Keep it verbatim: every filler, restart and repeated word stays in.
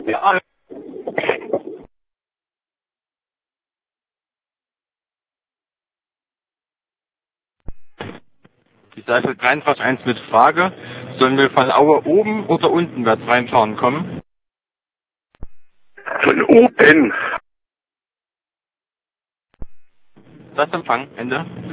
Ja. Die Seite drei fast eins mit Frage. Sollen wir von Aue oben oder unten wärts reinfahren kommen? Von oben. Das Empfang, Ende.